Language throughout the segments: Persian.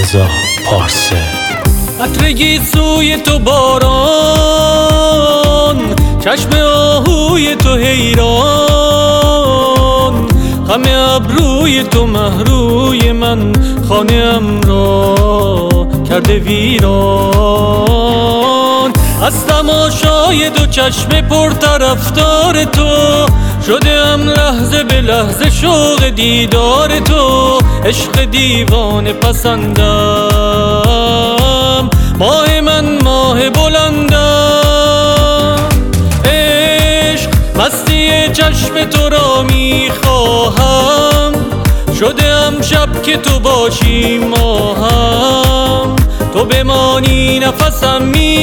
رضا پارسه. عطرگی سوی تو باران، چشم آهوی تو حیران، همه ابروی تو مهروی من خانه‌ام را کرده ویران. از تماشای دو چشم پرطرفدار تو شده‌ام لحظه به لحظه شوق دیدار تو. عشق دیوانه پسندم، ماه من ماه بلندم. عشق مستی چشم تو را میخواهم، شده‌ام شب که تو باشی ماهم. تو بمانی نفسم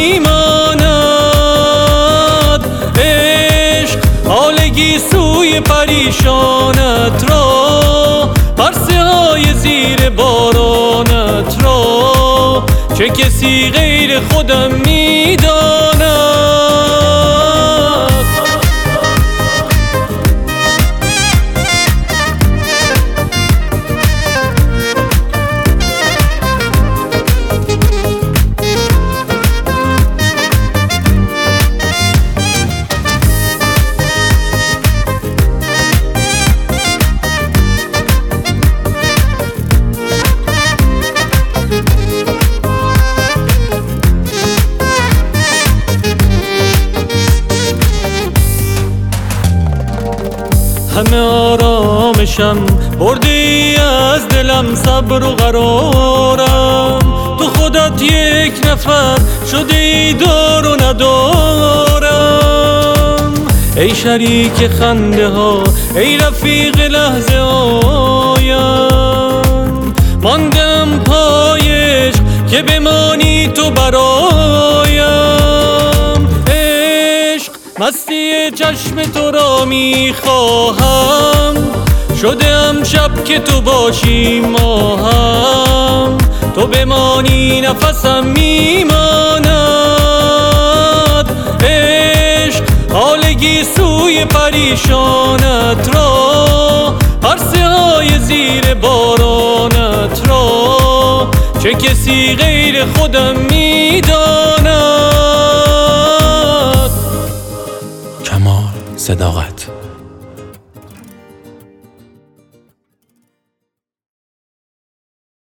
میماند. عشق هالگی سوی پریشانت را، پرسه های زیر بارانت را، چه کسی غیر خودم میداند. همه آرامشم بردی از دلم، صبر و قرارم. تو خودت یک نفر شده ای دار و ندارم. ای شریک خنده ها، ای رفیق لحظه هایم، ماندم پای عشق که بمانی تو برایم. مستی چشم تو را میخواهم، شده‌ام شب که تو باشی ماهم. تو بمانی نفسم میماند. عشق هالگی سوی پریشانت را، پرسه های زیر بارانت را، چه کسی غیر خودم میداند. کمال صداقت.